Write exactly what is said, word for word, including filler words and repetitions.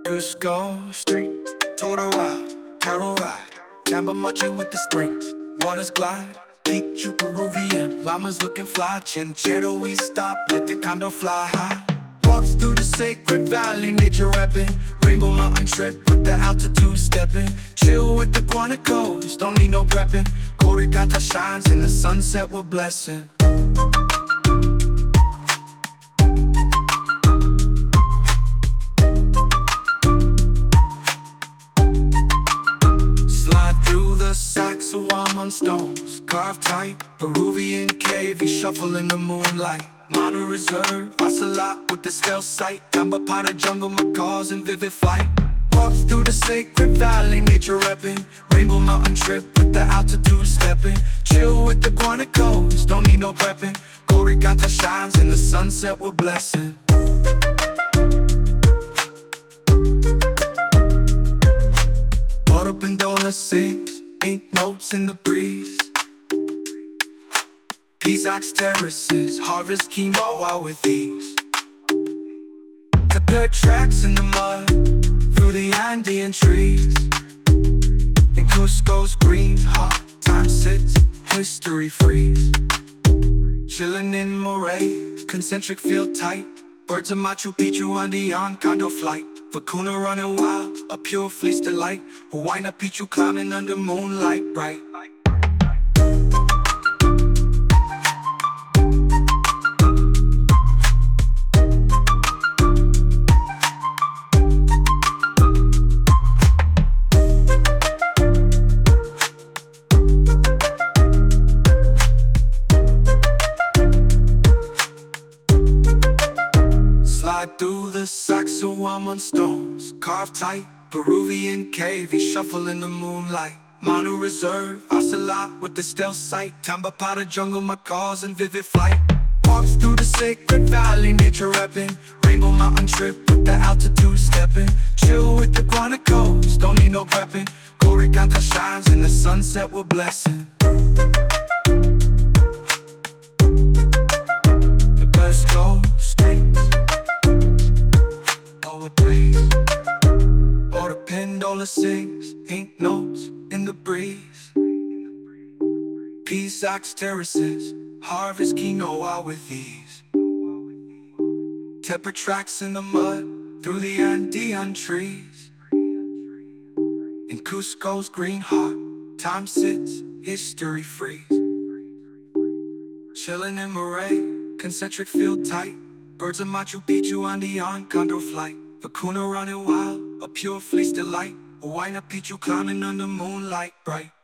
Cusco Street, Toroa, Taroa, Tambamachi with the springs, waters glide, Pichu Peruvian, llamas looking fly, Chinchero we stop, let the condo fly high. Walks through the sacred valley, nature rapping, Rainbow Mountain trip with the altitude stepping, chill with the guanacos, don't need no prepping, Coricata shines in the sunset, we're blessing. Sacsayhuaman on stones, carved tight, Peruvian cave, you shuffle in the moonlight. Mana Reserve, Ocelot with the stealth sight, Tambopata jungle, macaws in vivid flight. Walks through the sacred valley, nature repping, Rainbow Mountain trip with the altitude stepping, chill with the guanacos, don't need no prepping, Coricata shines in the sunset, we're blessing. Puerto Pindola sings, ink notes in the breeze. Pisax terraces, harvest quinoa with ease. Compare tracks in the mud, through the Andean trees. In Cusco's green hot, time sits, history freeze. Chillin' in Moray, concentric field tight. Birds of Machu Picchu on the on-condo flight. Vacuna running wild, a pure fleece delight. Huayna Picchu climbing under moonlight bright. Slide through the Sacsayhuaman stones, carved tight, Peruvian cave, you shuffle in the moonlight. Mana Reserve, Ocelot with the stealth sight, Tambopata jungle, macaws in vivid flight. Walks through the sacred valley, nature repping, Rainbow Mountain trip with the altitude stepping, chill with the guanacos, don't need no prepping, Coricata shines in the sunset, we're blessing. The best go streets, Puerto Pindola sings, ink notes in the breeze. Pisax terraces, harvest quinoa with ease. Tepper tracks in the mud, through the Andean trees. In Cusco's green heart, time sits, history freeze. Chillin' in Moray, concentric field tight. Birds of Machu Picchu on the on-condo flight. Vacuna running wild, a pure fleece delight. Huayna Picchu climbing under moonlight bright.